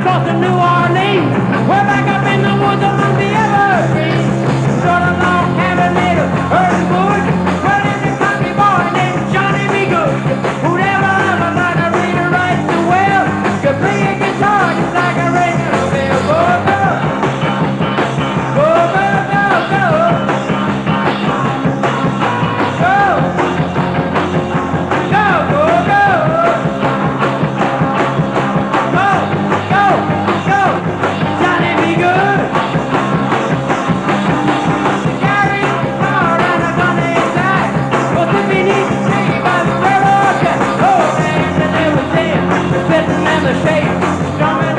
across to New Orleans. We're back up in the woods among the evergreens. Sort of long cabin made of earth and wood. Well, there's a country boy named Johnny B. Good, who'd ever learn like a read or write so well. Could play a guitar just like a regular bell. Go, go. Go, go, go, go. Go. Go, go, go. Go, go, go. Johnny B. Good. Carry a guitar and a gun inside. But if he needs to take by the railroad track, oh man, the devil was there, the spitting and the shake, drumming